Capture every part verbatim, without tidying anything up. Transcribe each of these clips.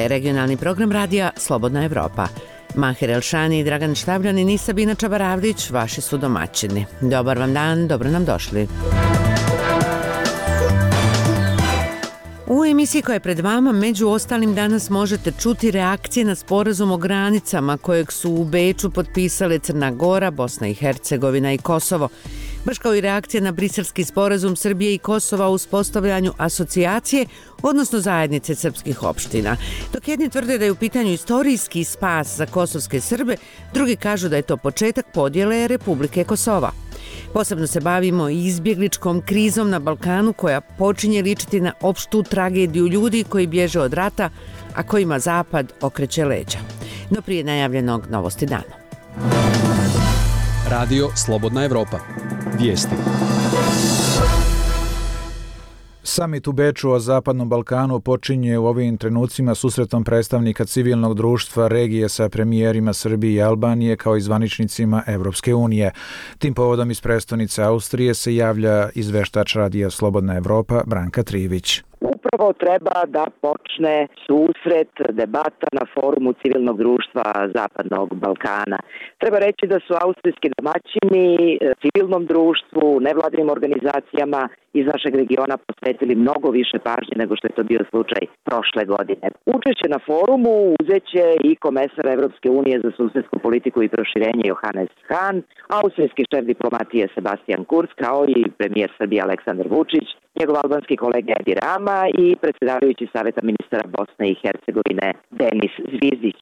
regionalni program radija Slobodna Evropa. Maher Elšani i Dragan Štabljanin i Sabina Čabaravdić, vaši su domaćini. Dobar vam dan, dobro nam došli. U emisiji koja je pred vama, među ostalim danas možete čuti reakcije na sporazum o granicama kojeg su u Beču potpisale Crna Gora, Bosna i Hercegovina i Kosovo. Baš kao i reakcije na briselski sporazum Srbije i Kosova o uspostavljanju asocijacije, odnosno zajednice srpskih opština. Dok jedni tvrde da je u pitanju istorijski spas za kosovske Srbe, drugi kažu da je to početak podjele Republike Kosova. Posebno se bavimo i izbjegličkom krizom na Balkanu koja počinje ličiti na opštu tragediju ljudi koji bježe od rata, a kojima Zapad okreće leđa. No prije najavljenog novosti dana. Radio Slobodna Evropa. Vijesti. Samit u Beču o Zapadnom Balkanu počinje u ovim trenucima susretom predstavnika civilnog društva regije sa premijerima Srbije i Albanije kao i zvaničnicima Evropske unije. Tim povodom iz prestonice Austrije se javlja izveštač radija Slobodna Evropa Branka Trivić. Upravo treba da počne susret, debata na forumu civilnog društva Zapadnog Balkana. Treba reći da su austrijski domaćini civilnom društvu, nevladinim organizacijama iz našeg regiona posvetili mnogo više pažnje nego što je to bio slučaj prošle godine. Učešće na forumu uzeće i komesar Evropske unije za susedsku politiku i proširenje Johannes Hahn, austrijski šef diplomatije Sebastian Kurz, kao i premijer Srbije Aleksandar Vučić, njegov albanski kolega Edi Rama i predsjedavajući Saveta ministara Bosne i Hercegovine Denis Zvizdić.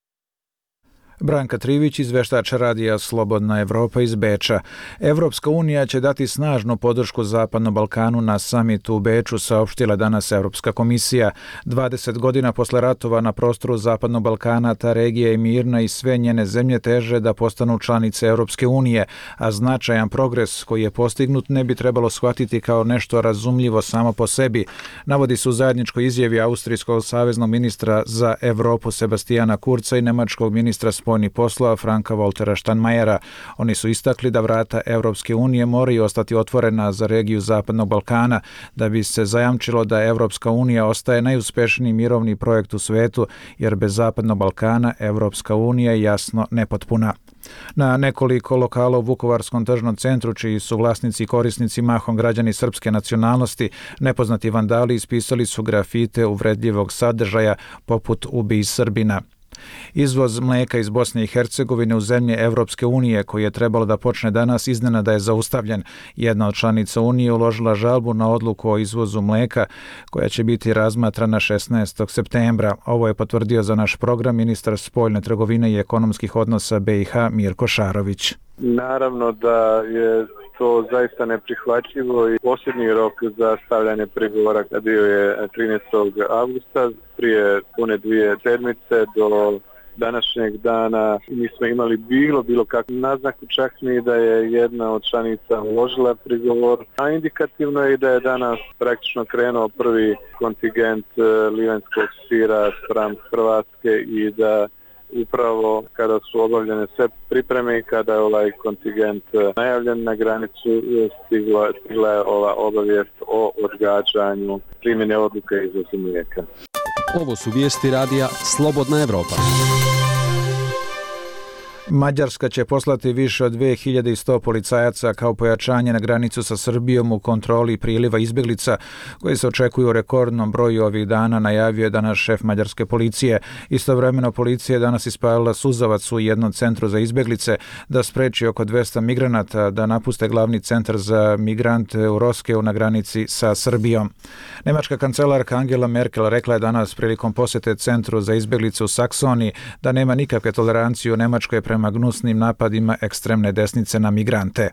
Branka Trivić, izveštač radija Slobodna Evropa iz Beča. Evropska unija će dati snažnu podršku Zapadnom Balkanu na samitu u Beču, saopštila danas Evropska komisija. dvadeset godina posle ratova na prostoru Zapadnog Balkana ta regija je mirna i sve njene zemlje teže da postanu članice Evropske unije, a značajan progres koji je postignut ne bi trebalo shvatiti kao nešto razumljivo samo po sebi. Navodi se u zajedničkoj izjavi austrijskog saveznog ministra za Evropu Sebastijana Kurza i nemačkog ministra spoljnih poslova Franka Voltera Steinmeiera. Oni su istakli da vrata Evropske unije moraju ostati otvorena za regiju Zapadnog Balkana, da bi se zajamčilo da Evropska unija ostaje najuspešniji mirovni projekt u svetu, jer bez Zapadnog Balkana Evropska unija je jasno nepotpuna. Na nekoliko lokala u Vukovarskom tržnom centru, čiji su vlasnici i korisnici mahom građani srpske nacionalnosti, nepoznati vandali ispisali su grafite uvredljivog sadržaja poput "Ubij Srbina". Izvoz mlijeka iz Bosne i Hercegovine u zemlje Evropske unije, koji je trebalo da počne danas, iznenada je zaustavljen. Jedna od članica Unije uložila žalbu na odluku o izvozu mlijeka, koja će biti razmatrana šesnaestog septembra. Ovo je potvrdio za naš program ministar spoljne trgovine i ekonomskih odnosa B i H Mirko Šarović. Naravno da je to zaista neprihvatljivo i posljednji rok za stavljanje pregovora bio je trinaestog avgusta, prije pune dvije sedmice do današnjeg dana nismo imali bilo bilo kakvu naznaku, čak ni da je jedna od članica uložila prigovor, a indikativno je i da je danas praktično krenuo prvi kontingent livanjskog sira spram Hrvatske i da upravo kada su obavljene sve pripreme i kada je ovaj kontingent najavljen na granicu, stigla, stigla je ova obavijest o odgađanju primjene odluke izvoza mlijeka. Ovo su vijesti radija Slobodna Evropa. Mađarska će poslati više od dve hiljade sto policajaca kao pojačanje na granicu sa Srbijom u kontroli priliva izbjeglica koji se očekuju u rekordnom broju ovih dana, najavio je danas šef mađarske policije. Istovremeno policija je danas ispalila suzavac u jednom centru za izbjeglice da spreči oko dvesta migranata da napuste glavni centar za migrante u Roskeu na granici sa Srbijom. Nemačka kancelarka Angela Merkel rekla je danas prilikom posjete centru za izbjeglice u Saksoniji da nema nikakve tolerancije u Nemačkoj prema gnusnim napadima ekstremne desnice na migrante.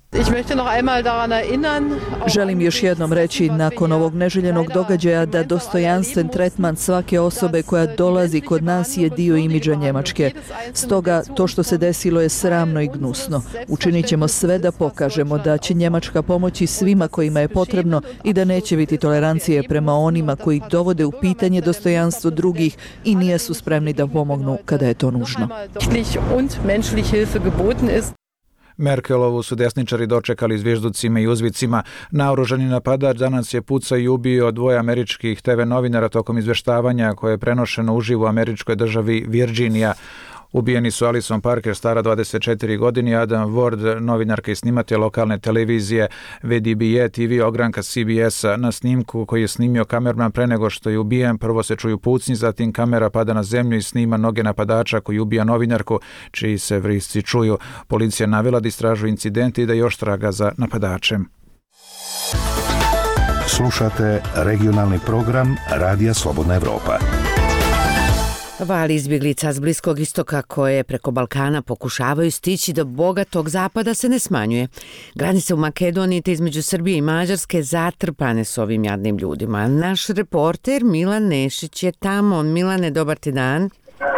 Želim još jednom reći nakon ovog neželjenog događaja da dostojanstven tretman svake osobe koja dolazi kod nas je dio imidža Njemačke. Stoga to što se desilo je sramno i gnusno. Učinit ćemo sve da pokažemo da će Njemačka pomoći svima kojima je potrebno i da neće biti tolerancije prema onima koji dovode u pitanje dostojanstvo drugih i nisu spremni da pomognu kada je to nužno. Merkelovu su desničari dočekali zvižducima i uzvicima. Naoružani napadač danas je pucao i ubio dvoje američkih te ve novinara tokom izveštavanja koje je prenošeno uživo u američkoj državi Virginija. Ubijeni su Alison Parker, stara dvadeset četiri godine, i Adam Ward, novinarka i snimatelj lokalne televizije V D B A T V ogranka C B S-a. Na snimku koji je snimio kamerman pre nego što je ubijen, prvo se čuju pucnji, zatim kamera pada na zemlju i snima noge napadača koji ubija novinarku, čiji se vrisci čuju. Policija navela da istražuje incident i da još traga za napadačem. Slušate regionalni program Radija Slobodna Evropa. Val izbjeglica s Bliskog istoka koje preko Balkana pokušavaju stići do bogatog zapada se ne smanjuje. Granice u Makedoniji te između Srbije i Mađarske zatrpane s ovim jadnim ljudima. Naš reporter Milan Nešić je tamo. Milane, dobar ti dan.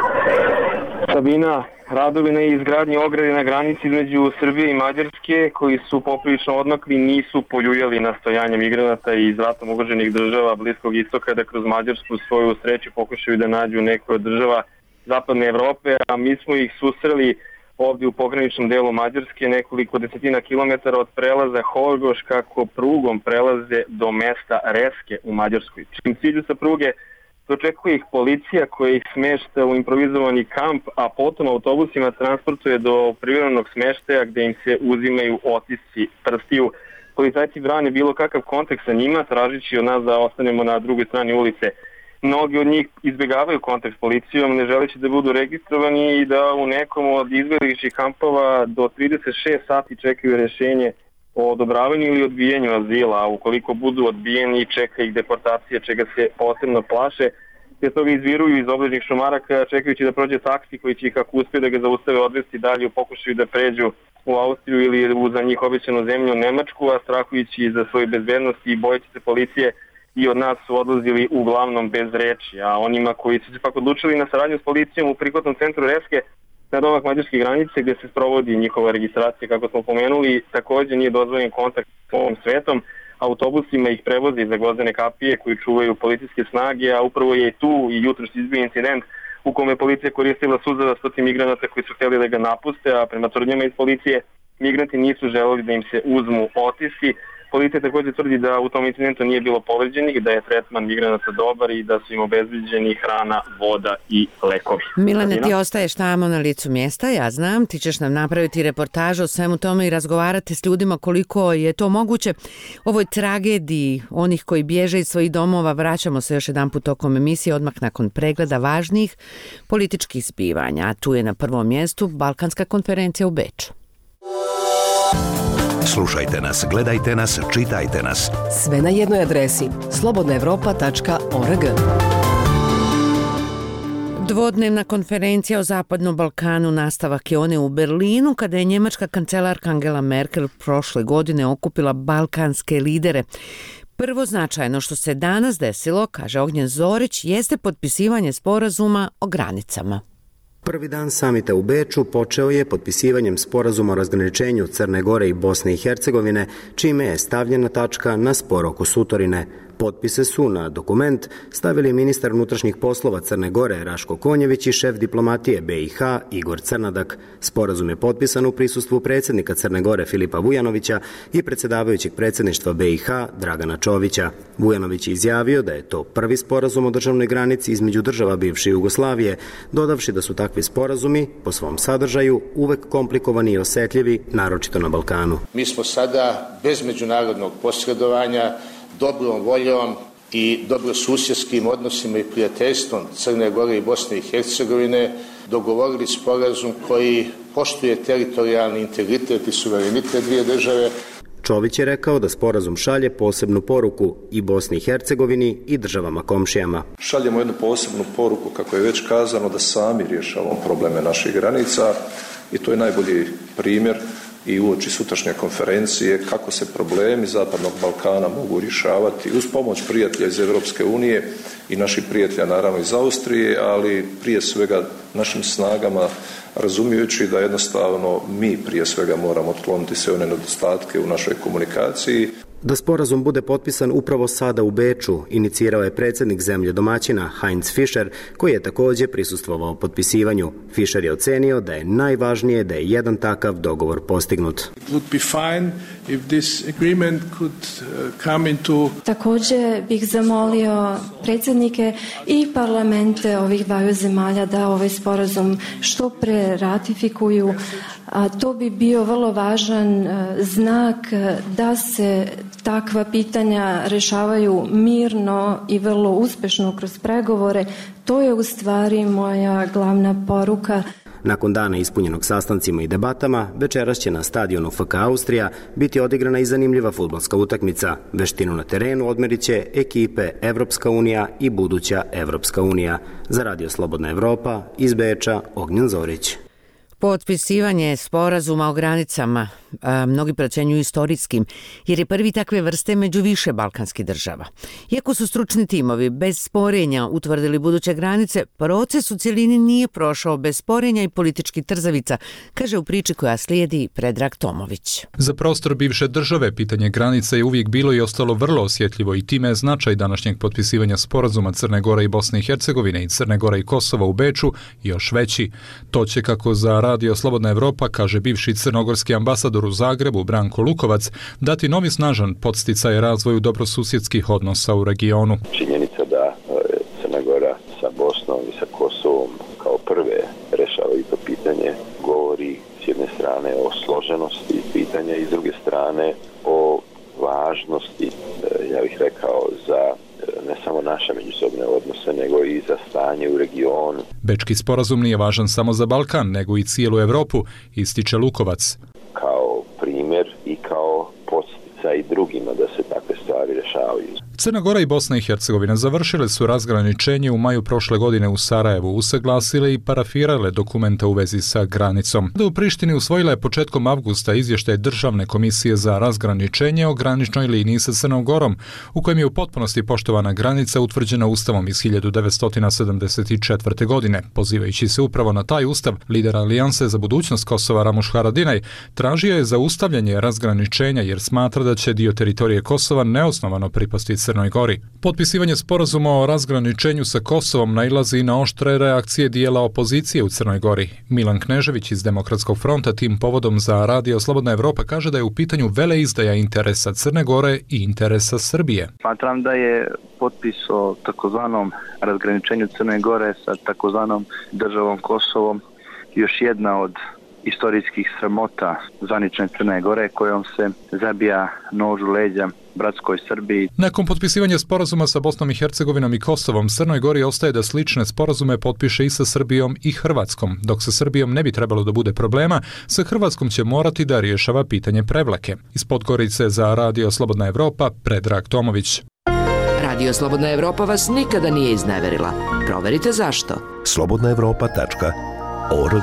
Sabina, radovi na izgradnji ograde na granici između Srbije i Mađarske koji su poprilično odmakli nisu poljuljali nastojanje migranata iz ratom ugroženih država Bliskog istoka da kroz Mađarsku svoju sreću pokušaju da nađu neku od država zapadne Evrope, a mi smo ih susreli ovdje u pograničnom delu Mađarske nekoliko desetina kilometara od prelaza Horgoš kako prugom prelaze do mesta Reske u Mađarskoj. Čim cilju sa pruge dočekuje ih policija koja ih smešta u improvizovani kamp, a potom autobusima transportuje do privremenog smeštaja gde im se uzimaju otisci prstiju. Policajci brane bilo kakav kontakt sa njima, tražići od nas da ostanemo na drugoj strani ulice. Mnogi od njih izbjegavaju kontakt s policijom, ne želeći da budu registrovani i da u nekom od izbjegličkih kampova do trideset šest sati čekaju rješenje o odobravanju ili odbijenju azila, a ukoliko budu odbijeni čeka ih deportacija, čega se posebno plaše, te toga izviruju iz obližnjih šumaraka čekajući da prođe taksi koji će, kako uspije da ga zaustave, odvesti dalje u pokušaju da pređu u Austriju ili u za njih obećanu zemlju Nemačku, a strahujući za svoju bezbednost i bojeći se policije i od nas su odlazili uglavnom bez reči, a onima koji su se pak odlučili na saradnju s policijom u prihvatnom centru Reske na domak mađarske granice gdje se sprovodi njihova registracija, kako smo pomenuli, također nije dozvoljen kontakt s ovom svetom. Autobusima ih prevoze za gvozdene kapije koji čuvaju policijske snage, a upravo je tu i jutros izbio incident u kome policija koristila suzava stoti migranata koji su htjeli da ga napuste, a prema tvrdnjama iz policije migranti nisu želeli da im se uzmu otisci. Policija također tvrdi da u tom incidentu nije bilo povređenih, da je tretman migranata dobar i da su im obezbeđeni hrana, voda i lekovi. Milane, ti ostaješ tamo na licu mjesta, ja znam, ti ćeš nam napraviti reportažu o svemu tome i razgovarati s ljudima koliko je to moguće. Ovoj tragediji onih koji bježe iz svojih domova vraćamo se još jedan put tokom emisije odmah nakon pregleda važnih političkih zbivanja. A tu je na prvom mjestu Balkanska konferencija u Beču. Slušajte nas, gledajte nas, čitajte nas. Sve na jednoj adresi slobodna evropa tačka org. Dvodnevna konferencija o Zapadnom Balkanu nastavak je one u Berlinu kada je njemačka kancelarka Angela Merkel prošle godine okupila balkanske lidere. Prvo značajno što se danas desilo, kaže Ognjen Zorić, jeste potpisivanje sporazuma o granicama. Prvi dan samita u Beču počeo je potpisivanjem sporazuma o razgraničenju Crne Gore i Bosne i Hercegovine, čime je stavljena tačka na spor oko Sutorine. Potpise su na dokument stavili ministar unutrašnjih poslova Crne Gore Raško Konjević i šef diplomatije B i H Igor Crnadak. Sporazum je potpisan u prisustvu predsjednika Crne Gore Filipa Vujanovića i predsjedavajućeg predsjedništva B i H Dragana Čovića. Vujanović je izjavio da je to prvi sporazum o državnoj granici između država bivše Jugoslavije, dodavši da su takvi sporazumi po svom sadržaju uvek komplikovani i osjetljivi, naročito na Balkanu. Mi smo sada bez međunarodnog posredovanja, dobrom voljom i dobrosusjedskim odnosima i prijateljstvom Crne Gore i Bosne i Hercegovine dogovorili sporazum koji poštuje teritorijalni integritet i suverenitet dvije države. Čović je rekao da sporazum šalje posebnu poruku i Bosni i Hercegovini i državama komšijama. Šaljemo jednu posebnu poruku, kako je već kazano, da sami rješavamo probleme naših granica i to je najbolji primjer i uoči sutrašnje konferencije kako se problemi Zapadnog Balkana mogu rješavati uz pomoć prijatelja iz Europske unije i naših prijatelja naravno iz Austrije, ali prije svega našim snagama razumijući da jednostavno mi prije svega moramo otkloniti sve one nedostatke u našoj komunikaciji. Da sporazum bude potpisan upravo sada u Beču, inicirao je predsjednik zemlje domaćina Heinz Fischer, koji je također prisustvovao potpisivanju. Fischer je ocenio da je najvažnije da je jedan takav dogovor postignut. Također bih zamolio predsjednike i parlamente ovih dvaju zemalja da ovaj sporazum što pre ratifikuju. A to bi bio vrlo važan znak da se takva pitanja rešavaju mirno i vrlo uspešno kroz pregovore. To je u stvari moja glavna poruka. Nakon dana ispunjenog sastancima i debatama, večeras će na stadionu F K Austrija biti odigrana i zanimljiva fudbalska utakmica. Veštinu na terenu odmerit će ekipe Evropska unija i buduća Evropska unija. Za Radio Slobodna Evropa, iz Beča, Ognjen Zorić. Potpisivanje sporazuma o granicama a, mnogi procenjuju istorijskim, jer je prvi takve vrste među više balkanskih država. Iako su stručni timovi bez sporenja utvrdili buduće granice, proces u cjelini nije prošao bez sporenja i političkih trzavica, kaže u priči koja slijedi Predrag Tomović. Za prostor bivše države pitanje granica je uvijek bilo i ostalo vrlo osjetljivo i time je značaj današnjeg potpisivanja sporazuma Crne Gore i Bosne i Hercegovine i Crne Gore i Kosova u Beču još veći. To će, kako za Radio Slobodna Evropa kaže bivši crnogorski ambasador u Zagrebu Branko Lukovac, dati novi snažan podsticaj razvoju dobrosusjedskih odnosa u regionu. Činjenica da Crna Gora sa Bosnom i sa Kosovom kao prve rešavaju to pitanje govori s jedne strane o složenosti pitanja i s druge strane o važnosti, ja bih rekao, za ne samo naše međusobne odnose, nego i za stanje u regionu. Bečki sporazum nije važan samo za Balkan, nego i cijelu Evropu, ističe Lukovac. Kao primjer i kao podsticaj drugima da se takve stvari rešavaju. Crna Gora i Bosna i Hercegovina završile su razgraničenje u maju prošle godine u Sarajevu, usaglasile i parafirale dokumenta u vezi sa granicom. Da u Prištini usvojila je početkom avgusta izvještaj Državne komisije za razgraničenje o graničnoj liniji sa Crnom Gorom, u kojem je u potpunosti poštovana granica utvrđena Ustavom iz hiljadu devetsto sedamdeset četvrte. godine. Pozivajući se upravo na taj ustav, lider Alijanse za budućnost Kosova Ramuš Haradinaj tražio je zaustavljanje razgraničenja jer smatra da će dio teritorije Kosova neosnovano pripasti Crnoj Gori. Potpisivanje sporazuma o razgraničenju sa Kosovom nailazi na oštre reakcije dijela opozicije u Crnoj Gori. Milan Knežević iz Demokratskog fronta tim povodom za Radio Slobodna Evropa kaže da je u pitanju veleizdaja interesa Crne Gore i interesa Srbije. Smatram da je potpis o takozvanom razgraničenju Crne Gore sa takozvanom državom Kosovom još jedna od istorijskih sramota zvanične Crne Gore kojom se zabija nož u leđa bratskoj Srbiji. Nakon potpisivanja sporazuma sa Bosnom i Hercegovinom i Kosovom, Crnoj Gori ostaje da slične sporazume potpiše i sa Srbijom i Hrvatskom. Dok sa Srbijom ne bi trebalo da bude problema, sa Hrvatskom će morati da rješava pitanje Prevlake. Iz Podgorice za Radio Slobodna Evropa, Predrag Tomović. Radio Slobodna Evropa vas nikada nije izneverila. Proverite zašto. slobodna evropa tačka org.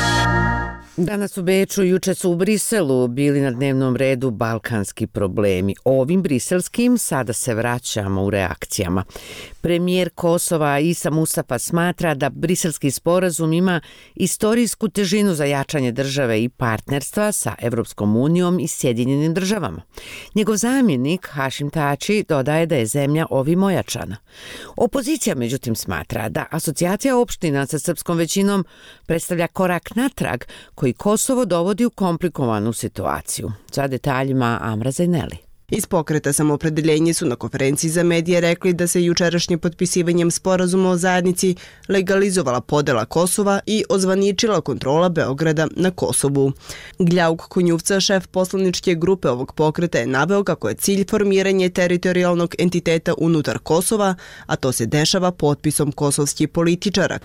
Danas u Beču, juče su u Briselu bili na dnevnom redu balkanski problemi. Ovim briselskim sada se vraćamo u reakcijama. Premijer Kosova Isa Mustafa smatra da briselski sporazum ima istorijsku težinu za jačanje države i partnerstva sa Evropskom unijom i Sjedinjenim državama. Njegov zamjenik Hašim Tači dodaje da je zemlja ovim ojačana. Opozicija međutim smatra da asocijacija opština sa srpskom većinom predstavlja korak natrag koji Kosovo dovodi u komplikovanu situaciju. Za detaljima Amra Zajneli. Iz pokreta Samoopredeljenje su na konferenciji za medije rekli da se jučerašnjim potpisivanjem sporazuma o zajednici legalizovala podela Kosova i ozvaničila kontrola Beograda na Kosovu. Gljauk Konjuvca, šef poslaničke grupe ovog pokreta, je naveo kako je cilj formiranje teritorijalnog entiteta unutar Kosova, a to se dešava potpisom kosovskih političara.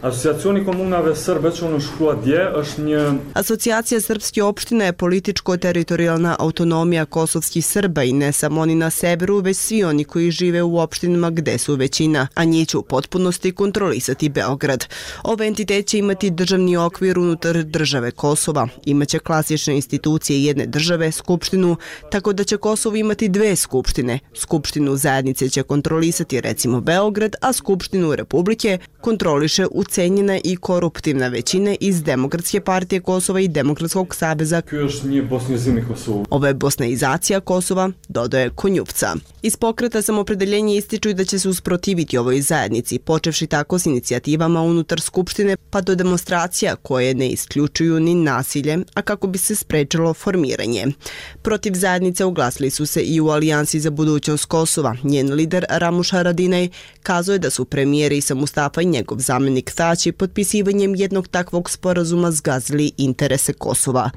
Asocijacija srpskih opština je političko-teritorijalna autonomija kosovskih Srba i ne ne samo oni na severu, već svi oni koji žive u opštinama gde su većina, a njih će u potpunosti kontrolisati Beograd. Ovaj entitet će imati državni okvir unutar države Kosova, imaće klasične institucije jedne države, skupštinu, tako da će Kosovo imati dve skupštine. Skupštinu zajednice će kontrolisati recimo Beograd, a skupštinu Republike kontroliše ucenjena i koruptivna većina iz Demokratske partije Kosova i Demokratskog saveza. Ovo je bosnaizacija Kosova, dodaje Konjupca. Iz pokreta Samopredeljenje ističu da će se usprotiviti ovoj zajednici, počevši tako s inicijativama unutar Skupštine pa do demonstracija koje ne isključuju ni nasilje, a kako bi se sprečilo formiranje. Protiv zajednice uglasili su se i u Alijansi za budućnost Kosova. Njen lider Ramuš Haradinaj kazuje da su premijer Isa Mustafa i njegov zamenik Thaçi potpisivanjem jednog takvog sporazuma zgazili interese Kosova.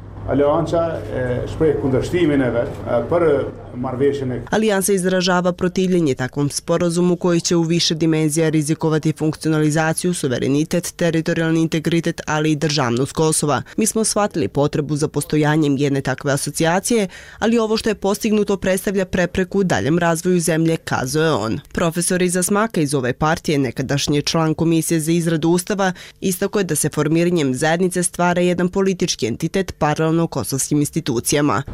Alijansa izražava protivljenje takvom sporazumu koji će u više dimenzija rizikovati funkcionalizaciju, suverenitet, teritorijalni integritet, ali i državnost Kosova. Mi smo shvatili potrebu za postojanjem jedne takve asocijacije, ali ovo što je postignuto predstavlja prepreku daljem razvoju zemlje, kazuje on. Profesor Iza Smaka iz ove partije, nekadašnji član Komisije za izradu Ustava, istakao je da se formiranjem zajednice stvara jedan politički entitet paralelno kosovskim institucijama.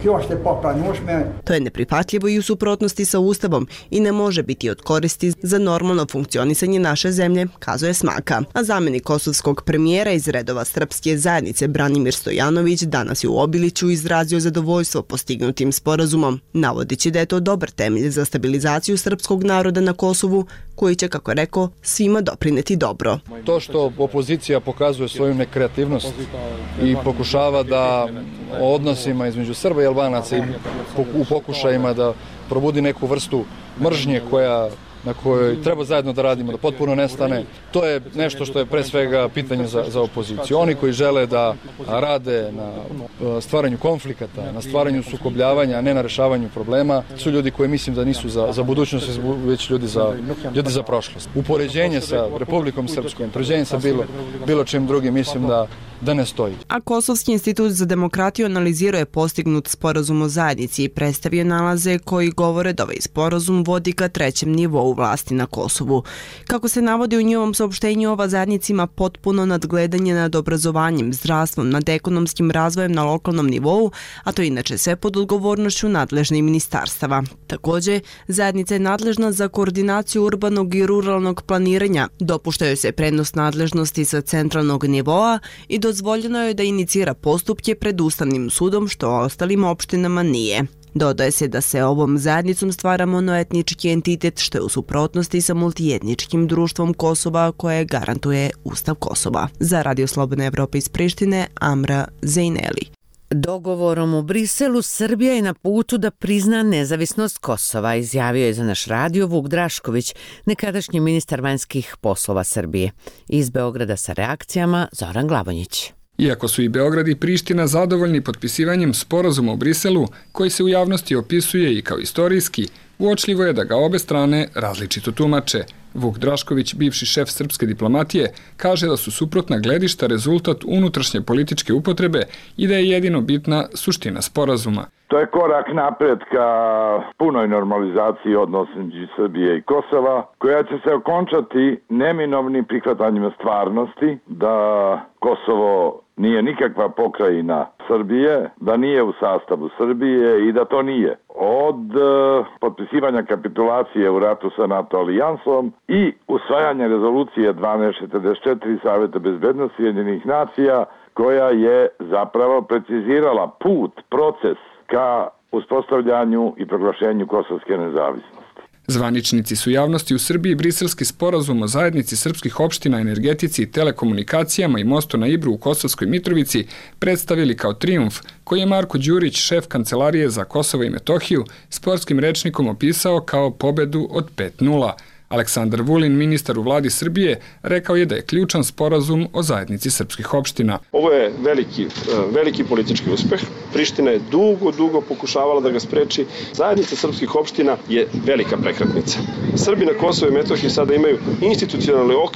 To je neprihvatljivo i u suprotnosti sa Ustavom i ne može biti od koristi za normalno funkcionisanje naše zemlje, kazuje Smaka. A zamjenik kosovskog premijera iz redova srpske zajednice Branimir Stojanović danas je u Obiliću izrazio zadovoljstvo postignutim sporazumom, navodeći da je to dobar temelj za stabilizaciju srpskog naroda na Kosovu, koji će, kako je rekao, svima doprineti dobro. To što opozicija pokazuje svoju nekreativnost i pokušava da o odnosima između Srba i Albanaca i u pokušajima da probudi neku vrstu mržnje koja na kojoj treba zajedno da radimo, da potpuno nestane. To je nešto što je pre svega pitanje za, za opoziciju. Oni koji žele da rade na stvaranju konflikata, na stvaranju sukobljavanja, a ne na rešavanju problema, su ljudi koji mislim da nisu za, za budućnost, već ljudi za, ljudi za prošlost. Upoređenje sa Republikom Srpskom, upoređenje sa bilo, bilo čim drugim, mislim da da ne stoji. A Kosovski institut za demokratiju analizirao je postignut sporazum o zajednici i predstavio nalaze koji govore da ovaj sporazum vodi ka trećem nivou vlasti na Kosovu. Kako se navodi u njihovom saopštenju, ova zajednica ima potpuno nadgledanje nad obrazovanjem, zdravstvom, nad ekonomskim razvojem na lokalnom nivou, a to je inače sve pod odgovornošću nadležnih ministarstava. Također, zajednica je nadležna za koordinaciju urbanog i ruralnog planiranja, dopuštaju se prenos nadležnosti sa centralnog nivoa i dozvoljeno je da inicira postupke pred Ustavnim sudom, što ostalim opštinama nije. Dodaje se da se ovom zajednicom stvara monoetnički entitet, što je u suprotnosti sa multietničkim društvom Kosova koje garantuje Ustav Kosova. Za Radio Slobodna Evropa iz Prištine, Amra Zejneli. Dogovorom u Briselu Srbija je na putu da prizna nezavisnost Kosova, izjavio je za naš radio Vuk Drašković, nekadašnji ministar vanjskih poslova Srbije. Iz Beograda sa reakcijama Zoran Glavonjić. Iako su i Beograd i Priština zadovoljni potpisivanjem sporazuma u Briselu, koji se u javnosti opisuje i kao istorijski, uočljivo je da ga obe strane različito tumače. Vuk Drašković, bivši šef srpske diplomatije, kaže da su suprotna gledišta rezultat unutrašnje političke upotrebe i da je jedino bitna suština sporazuma. To je korak napred ka punoj normalizaciji odnosa između Srbije i Kosova, koja će se okončati neminovnim prihvatanjem stvarnosti da Kosovo nije nikakva pokrajina Srbije, da nije u sastavu Srbije i da to nije. Od uh, potpisivanja kapitulacije u ratu sa NATO alijansom i usvajanja rezolucije dvanaest četrdeset četiri Saveta bezbednosti Ujedinjenih nacija, koja je zapravo precizirala put, proces ka uspostavljanju i proglašenju kosovske nezavisnosti. Zvaničnici su javnosti u Srbiji briselski sporazum o zajednici srpskih opština, energetici, telekomunikacijama i mostu na Ibru u Kosovskoj Mitrovici predstavili kao trijumf, koji je Marko Đurić, šef Kancelarije za Kosovo i Metohiju, sportskim rečnikom opisao kao pobedu od pet nula. Aleksandar Vulin, ministar u vladi Srbije, rekao je da je ključan sporazum o zajednici srpskih opština. Ovo je veliki, veliki politički uspeh. Priština je dugo, dugo pokušavala da ga spreči. Zajednica srpskih opština je velika prekretnica. Srbi na Kosovo i Metohiji sada imaju institucionalni okvir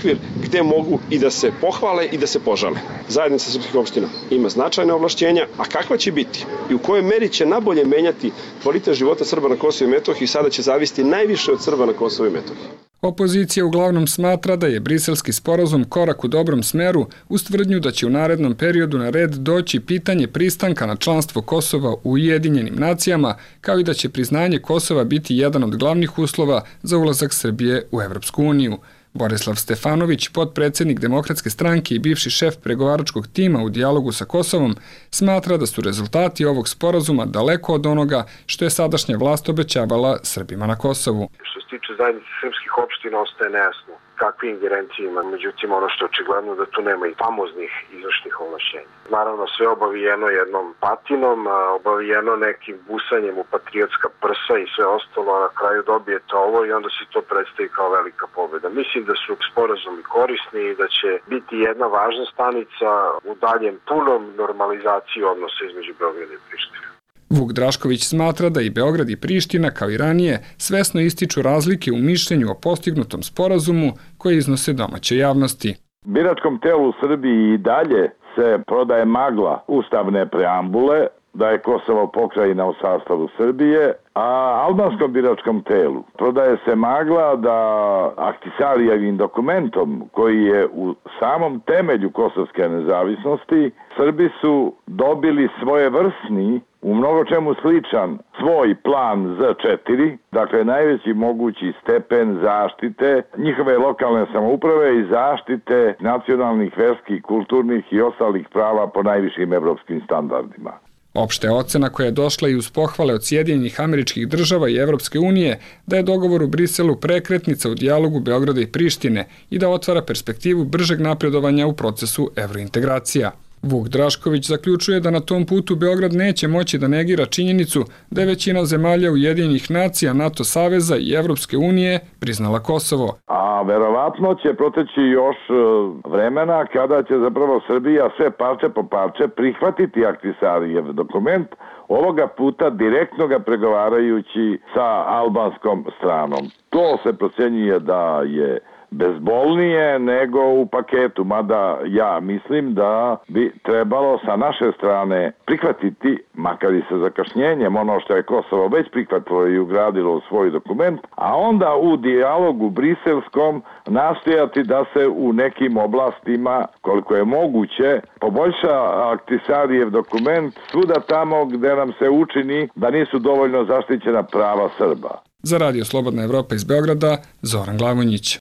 gde mogu i da se pohvale i da se požale. Zajednica srpskih opština ima značajne ovlašćenja, a kakva će biti i u kojoj meri će nabolje menjati kvalitet života Srba na Kosovu i Metohiji sada će zavisiti najviše od Srba na Kosovu i Metohiji. Opozicija uglavnom smatra da je briselski sporazum korak u dobrom smeru uz tvrdnju da će u narednom periodu na red doći pitanje pristanka na članstvo Kosova u Ujedinjenim nacijama, kao i da će priznanje Kosova biti jedan od glavnih uslova za ulazak Srbije u Evropsku uniju. Borislav Stefanović, potpredsednik Demokratske stranke i bivši šef pregovaračkog tima u dijalogu sa Kosovom, smatra da su rezultati ovog sporazuma daleko od onoga što je sadašnja vlast obećavala Srbima na Kosovu. Što se tiče zajednice srpskih opština ostaje nejasno kakve ingerencije ima, međutim ono što je očigledno da tu nema i famoznih izvršnih ovlašćenja. Naravno sve obavijeno jednom patinom, obavijeno nekim busanjem u patriotska prsa i sve ostalo, a na kraju dobijete ovo i onda se to predstavi kao velika pobjeda. Mislim da su sporazumi korisni i da će biti jedna važna stanica u daljem punom normalizaciji odnosa između Beograda i Prištine. Vuk Drašković smatra da i Beograd i Priština, kao i ranije, svesno ističu razlike u mišljenju o postignutom sporazumu koje iznose domaće javnosti. Biračkom telu u Srbiji i dalje se prodaje magla ustavne preambule, da je Kosovo pokrajina u sastavu Srbije, a albanskom biračkom telu prodaje se magla da Ahtisarijevim dokumentom, koji je u samom temelju kosovske nezavisnosti, Srbi su dobili svojevrsni, u mnogo čemu sličan, svoj plan Z četiri, dakle najveći mogući stepen zaštite njihove lokalne samouprave i zaštite nacionalnih, verskih, kulturnih i ostalih prava po najvišim evropskim standardima. Opšta je ocena koja je došla i uz pohvale od Sjedinjenih Američkih Država i Evropske unije da je dogovor u Briselu prekretnica u dijalogu Beograda i Prištine i da otvara perspektivu bržeg napredovanja u procesu evrointegracija. Vuk Drašković zaključuje da na tom putu Beograd neće moći da negira činjenicu da je većina zemalja Ujedinjenih nacija, NATO saveza i Evropske unije priznala Kosovo. A verovatno će proteći još vremena kada će zapravo Srbija sve parče po parče prihvatiti Ahtisarijev dokument, ovoga puta direktno ga pregovarajući sa albanskom stranom. To se procenjuje da je bezbolnije nego u paketu, mada ja mislim da bi trebalo sa naše strane prihvatiti, makar i sa zakašnjenjem, ono što je Kosovo već prihvatilo i ugradilo u svoj dokument, a onda u dijalogu briselskom nastojati da se u nekim oblastima, koliko je moguće, poboljša Ahtisarijev dokument svuda tamo gde nam se učini da nisu dovoljno zaštićena prava Srba. Za Radio Slobodna Evropa iz Beograda, Zoran Glavonjić.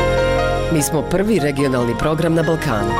Mi smo prvi regionalni program na Balkanu.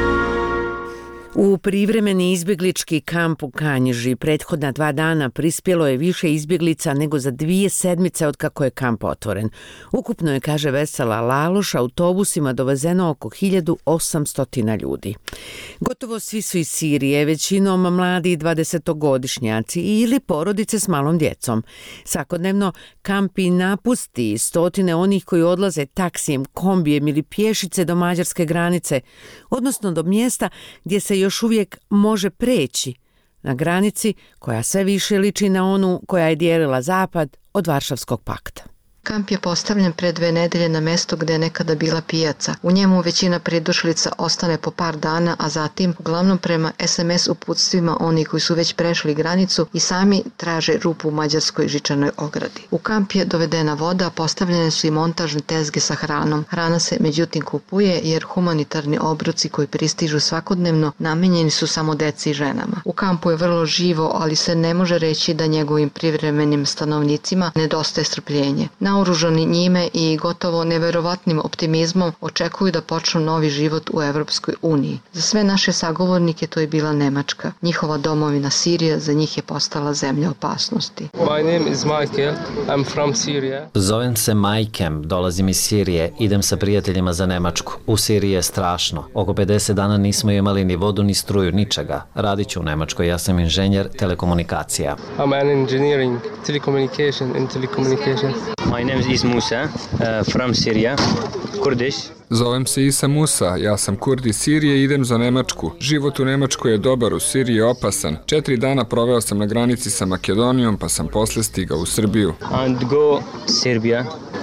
U privremeni izbjeglički kamp u Kanjiži prethodna dva dana prispjelo je više izbjeglica nego za dvije sedmice od kako je kamp otvoren. Ukupno je, kaže Vesela Laloš, autobusima dovezeno oko hiljadu osamsto ljudi. Gotovo svi su iz Sirije, većinom mladi dvadesetogodišnjaci ili porodice s malom djecom. Svakodnevno kampi napusti stotine onih koji odlaze taksijem, kombijem ili pješice do mađarske granice, odnosno do mjesta gdje se još uvijek može preći, na granici koja sve više liči na onu koja je dijelila zapad od Varšavskog pakta. Kamp je postavljen pre dve nedelje na mesto gde je nekada bila pijaca. U njemu većina pridošlica ostane po par dana, a zatim, uglavnom prema es em es uputstvima oni koji su već prešli granicu i sami traže rupu u mađarskoj žičanoj ogradi. U kamp je dovedena voda, postavljene su i montažne tezge sa hranom. Hrana se međutim kupuje jer humanitarni obroci koji pristižu svakodnevno namenjeni su samo deci i ženama. U kampu je vrlo živo, ali se ne može reći da njegovim privremenim stanovnicima nedostaje strpljenje. Naoružani njime i gotovo neverovatnim optimizmom očekuju da počnu novi život u Evropskoj uniji. Za sve naše sagovornike to je bila Nemačka. Njihova domovina Sirija za njih je postala zemlja opasnosti. My name is Michael. I'm from Syria. Zovem se Majkem, dolazim iz Sirije, idem sa prijateljima za Nemačku. U Siriji je strašno. Oko pedeset dana nismo imali ni vodu, ni struju, ničega. Radit ću u Nemačkoj, ja sam inženjer telekomunikacija. I'm an engineering, telecommunication and telecommunication. My name is Musa, uh, from Syria, Kurdish. Zovem se Isa Musa, ja sam Kurd iz Sirije i idem za Nemačku. Život u Nemačkoj je dobar, u Siriji je opasan. Četiri dana proveo sam na granici sa Makedonijom, pa sam posle stigao u Srbiju. And go Serbia,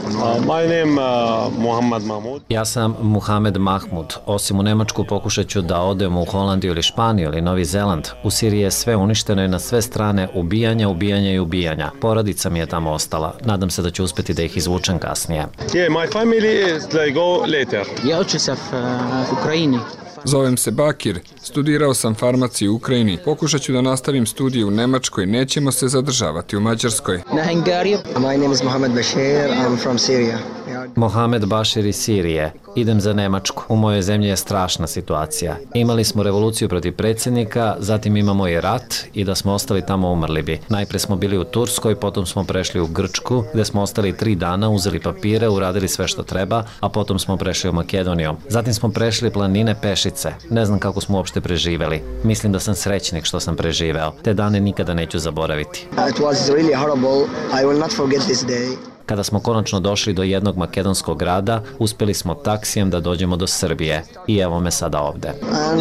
My name uh, Muhammad Mahmud. Ja sam Muhamed Mahmud. Osim u Nemačku pokušat ću da odem u Holandiju ili Španiju ili Novi Zeland. U Siriji je sve uništeno i na sve strane ubijanja, ubijanja i ubijanja. Porodica mi je tamo ostala. Nadam se da ću uspjeti da ih izvučem kasnije. Yeah, my family is they go later. Ja učim se u Ukrajini. Zovem se Bakir, studirao sam farmaciju u Ukrajini. Pokušat ću da nastavim studije u Nemačkoj, nećemo se zadržavati u Mađarskoj. Na Hungariju. My name is Mohamed Bashir, I'm from Syria. Mohamed Bashir iz Sirije. Idem za Nemačku. U mojoj zemlji je strašna situacija. Imali smo revoluciju protiv predsjednika, zatim imamo i rat i da smo ostali tamo umrli bi. Najprije smo bili u Turskoj, potom smo prešli u Grčku, gdje smo ostali tri dana, uzeli papire, uradili sve što treba, a potom smo prešli u Makedoniju. Zatim smo prešli planine pešice. Ne znam kako smo uopšte preživeli. Mislim da sam srećnik što sam preživeo. Te dane nikada neću zaboraviti. It was really horrible. I will not forget this day. Kada smo konačno došli do jednog makedonskog grada, uspjeli smo taksijem da dođemo do Srbije. I evo me sada ovde.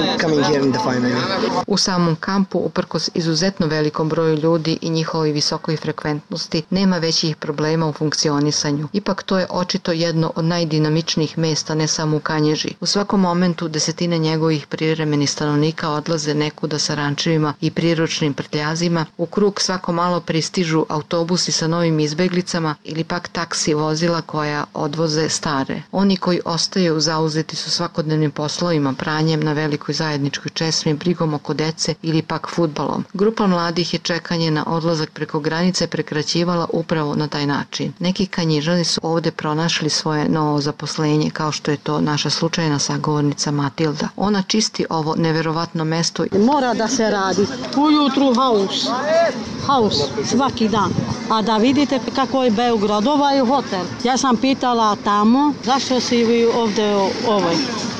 U samom kampu, uprkos izuzetno velikom broju ljudi i njihovoj visokoj frekventnosti, nema većih problema u funkcionisanju. Ipak to je očito jedno od najdinamičnijih mesta, ne samo u Kanjiži. U svakom momentu desetine njegovih privremenih stanovnika odlaze nekuda sa rančevima i priručnim prtljazima. U krug svako malo pristižu autobusi sa novim izbeglicama ili pa taksi vozila koja odvoze stare. Oni koji ostaju zauzeti su svakodnevnim poslovima, pranjem na velikoj zajedničkoj česmi, brigom oko dece ili pak fudbalom. Grupa mladih je čekanje na odlazak preko granice prekraćivala upravo na taj način. Neki Kanjižani su ovdje pronašli svoje novo zaposlenje, kao što je to naša slučajna sagovornica Matilda. Ona čisti ovo neverovatno mesto. Mora da se radi. Ujutru haus. Haus. Svaki dan. A da vidite kako je Beograd, ovaj hotel. Ja sam pitala tamo zašto si vi ovdje ovoj.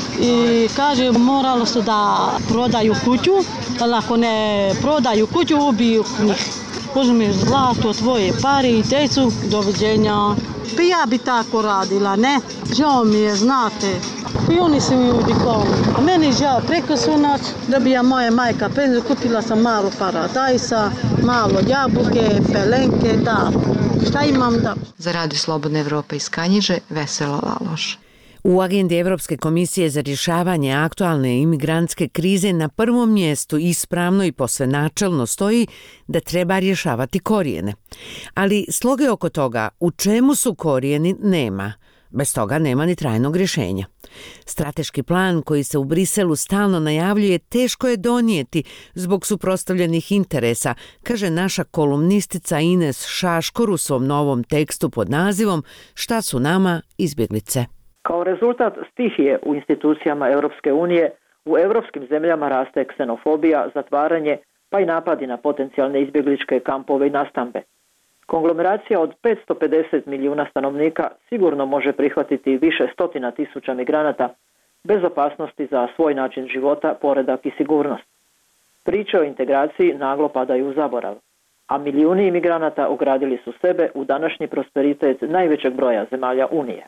I kaže moralo su da prodaju kuću, ali ako ne prodaju kuću ubiju njih. Uzmeš zlato, tvoje pare i decu, doviđenja. Pa ja bi tako radila, ne? Žao mi je, znate. I oni su ljudi kao a meni žao, preko su noć dobija moja majka penziju, kupila sam malo paradajsa, malo jabuke, pelenke, da. Šta imam da? Za Radio Slobodna Evropa iz Kanjiže, Vesela Laloš. U agendi Evropske komisije za rješavanje aktualne imigrantske krize na prvom mjestu ispravno i posve načelno stoji da treba rješavati korijene. Ali sloge oko toga u čemu su korijeni nema. Bez toga nema ni trajnog rješenja. Strateški plan koji se u Briselu stalno najavljuje teško je donijeti zbog suprotstavljenih interesa, kaže naša kolumnistica Ines Šaškor u svom novom tekstu pod nazivom Šta su nama izbjeglice. Kao rezultat stihije u institucijama Europske unije, u europskim zemljama raste ksenofobija, zatvaranje, pa i napadi na potencijalne izbjegličke kampove i nastambe. Konglomeracija od petsto pedeset milijuna stanovnika sigurno može prihvatiti više stotina tisuća migranata bez opasnosti za svoj način života, poredak i sigurnost. Priče o integraciji naglo padaju u zaborav, a milijuni imigranata ugradili su sebe u današnji prosperitet najvećeg broja zemalja Unije.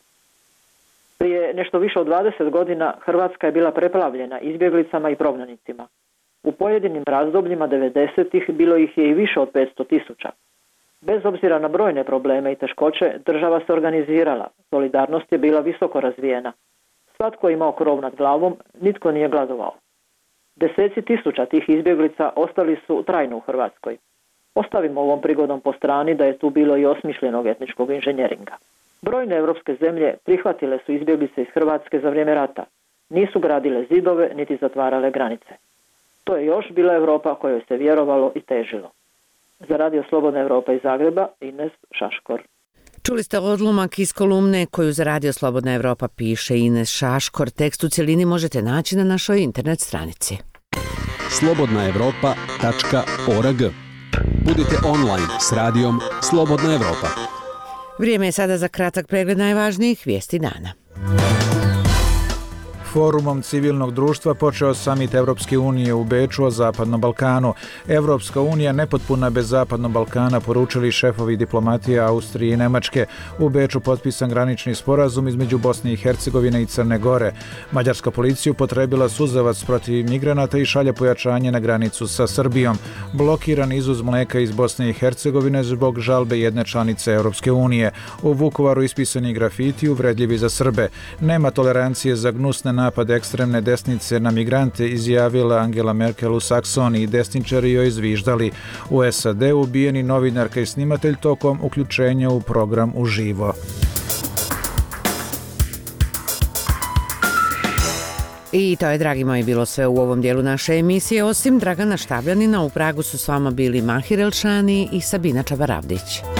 Prije nešto više od dvadeset godina Hrvatska je bila preplavljena izbjeglicama i prognanicima. U pojedinim razdobljima devedesetih bilo ih je i više od petsto tisuća. Bez obzira na brojne probleme i teškoće, država se organizirala, solidarnost je bila visoko razvijena. Svatko je imao krov nad glavom, nitko nije gladovao. Deseci tisuća tih izbjeglica ostali su trajno u Hrvatskoj. Ostavimo ovom prigodom po strani da je tu bilo i osmišljenog etničkog inženjeringa. Brojne evropske zemlje prihvatile su izbjeglice iz Hrvatske za vrijeme rata. Nisu gradile zidove niti zatvarale granice. To je još bila Europa kojoj se vjerovalo i težilo. Za Radio Slobodna Evropa iz Zagreba, Ines Šaškor. Čuli ste odlomak iz kolumne koju za Radio Slobodna Evropa piše Ines Šaškor. Tekst u cjelini možete naći na našoj internet stranici. slobodna evropa tačka org. Budite online s radijom Slobodna Evropa. Vrijeme je sada za kratak pregled najvažnijih vijesti dana. Forumom civilnog društva počeo samit Evropske unije u Beču o Zapadnom Balkanu. Evropska unija nepotpuna bez Zapadnog Balkana, poručili šefovi diplomatije Austrije i Nemačke. U Beču potpisan granični sporazum između Bosne i Hercegovine i Crne Gore. Mađarska policija upotrebila suzavac protiv migranata i šalje pojačanje na granicu sa Srbijom. Blokiran izvoz mleka iz Bosne i Hercegovine zbog žalbe jedne članice Evropske unije. U Vukovaru ispisani grafiti uvredljivi za Srbe. Nema tolerancije za gnusne napade ekstremne desnice na migrante, izjavila Angela Merkel u Saksoniji. Desničari joj zviždali. U S A D ubijeni novinarka i snimatelj tokom uključenja u program uživo. I to je, dragi moji, bilo sve u ovom dijelu naše emisije. Osim Dragana Štabljanina, u Pragu su s vama bili Mahir Elšani i Sabina Čabaravdić.